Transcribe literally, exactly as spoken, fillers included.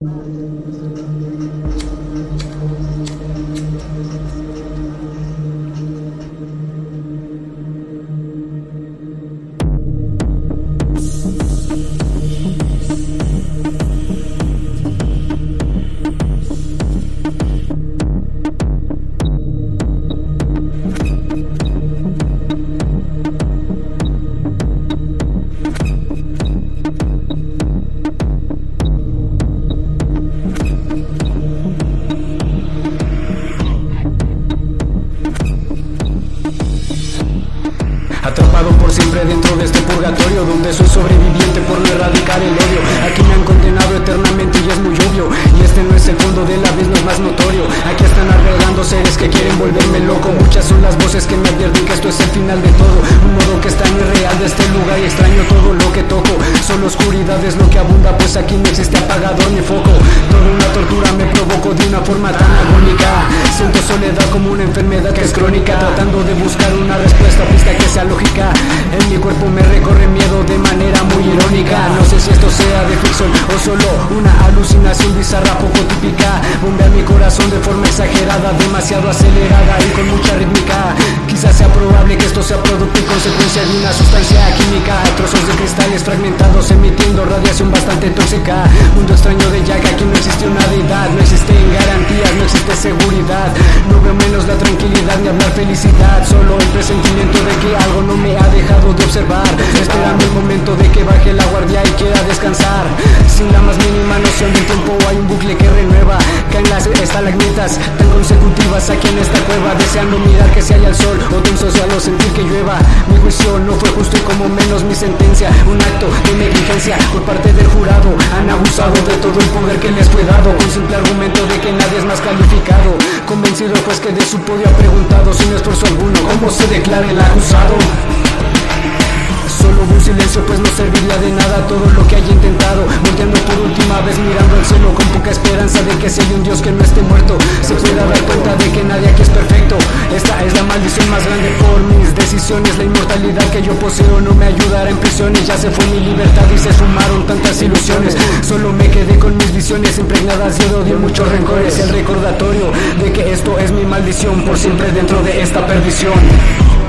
Atrapado por siempre dentro de este purgatorio, donde soy sobreviviente por no erradicar el odio. Aquí me han condenado eternamente y es muy obvio, y este no es el fondo del abismo, es más notorio. Aquí están albergando seres que quieren volverme loco. Muchas son las voces que me advierten que esto es el final de todo. Un modo que es tan irreal de este lugar y extraño todo lo que toco. Solo oscuridad es lo que abunda, pues aquí no existe apagador ni foco. Toda una tortura me provoco de una forma tan agónica. Siento soledad como una enfermedad que es crónica, tratando de buscar una respuesta pista que sea lógica. En mi cuerpo me recorre miedo de manera muy irónica. No sé si esto sea de ficción o solo una alucinación bizarra poco típica. Bombea mi corazón de forma exagerada, demasiado acelerada y con mucha rítmica. Quizás sea probable que esto sea producto y consecuencia de una sustancia química. Hay trozos de cristales fragmentados emitiendo radiación bastante tóxica. Mundo extraño de Jack, aquí no existe una deidad. No existen garantías, no existe seguridad. No veo menos la tranquilidad ni hablar felicidad, solo el presentimiento de que algo no me ha dejado de observar. Esperando el momento de que baje la guardia y quiera descansar. Sin la más mínima noción del tiempo hay un bucle que renueva. Caen las estalagmitas tan consecutivas aquí en esta cueva, deseando mirar que se haya el sol o de un solo sentir que llueva. Mi juicio no fue justo y como menos mi sentencia. Un acto de negligencia por parte del jurado. Han abusado de todo el poder que les fue dado, con simple argumento de que nadie es más calificado. Convencido pues que de su podio ha preguntado sin esfuerzo alguno cómo se declara el acusado. Solo un silencio pues no serviría de nada todo lo que haya intentado. Volteando por última vez mirando al cielo con poca esperanza de que si hay un Dios que no esté muerto, se pueda dar cuenta de que nadie aquí es perfecto. Esta es la maldición más grande por mis decisiones. La inmortalidad que yo poseo no me ayudará en prisiones. Ya se fue mi libertad y se fumaron tantas ilusiones. Solo me quedé con mis visiones impregnadas de odio y muchos rencores. El recordatorio de que esto es mi maldición por siempre dentro de esta perdición.